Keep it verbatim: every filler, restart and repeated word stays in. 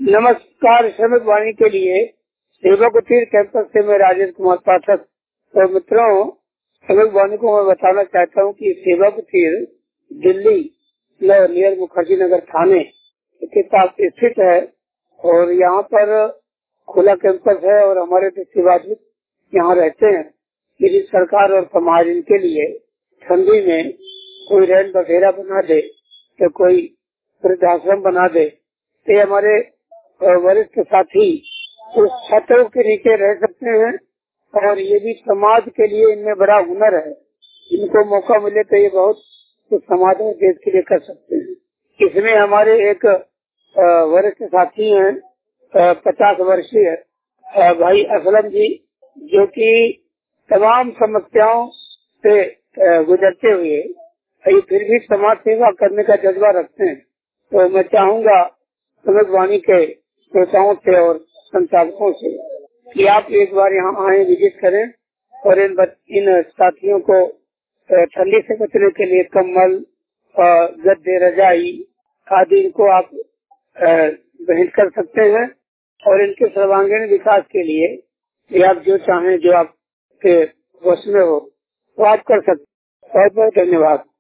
नमस्कार। श्रमिक वाणी के लिए सेवा कुटीर कैंपस से मैं राजेश कुमार पाठक। तो मित्रों, श्रमिक वाणी को मैं बताना चाहता हूँ कि सेवा कुटीर दिल्ली नियर मुखर्जी नगर थाने के पास स्थित है और यहाँ पर खुला कैंपस है और हमारे तो सेवादूत यहाँ रहते हैं। यदि सरकार और समाज इनके लिए ठंडी में कोई रैन बसेरा बना दे तो कोई वृद्धाश्रम बना दे तो हमारे वरिष्ठ साथी उस छतों के नीचे रह सकते हैं और ये भी समाज के लिए इनमें बड़ा हुनर है। इनको मौका मिले तो ये बहुत कुछ समाज और देश के लिए कर सकते हैं। इसमें हमारे एक वरिष्ठ साथी हैं पचास वर्षीय भाई असलम जी, जो कि तमाम समस्याओं से गुजरते हुए फिर भी समाज सेवा करने का जज्बा रखते हैं। तो मैं चाहूँगा श्रमिक वाणी के श्रोताओं से और संचालकों से कि आप एक बार यहाँ आए, विजिट करें और इन इन साथियों को ठंडी से बचने के लिए कम्बल, गद्दे, रजाई आदि इनको आप भेंट कर सकते हैं और इनके सर्वांगीण विकास के लिए आप जो चाहें, जो आपके वश में हो, तो आप कर सकते हैं। बहुत बहुत धन्यवाद।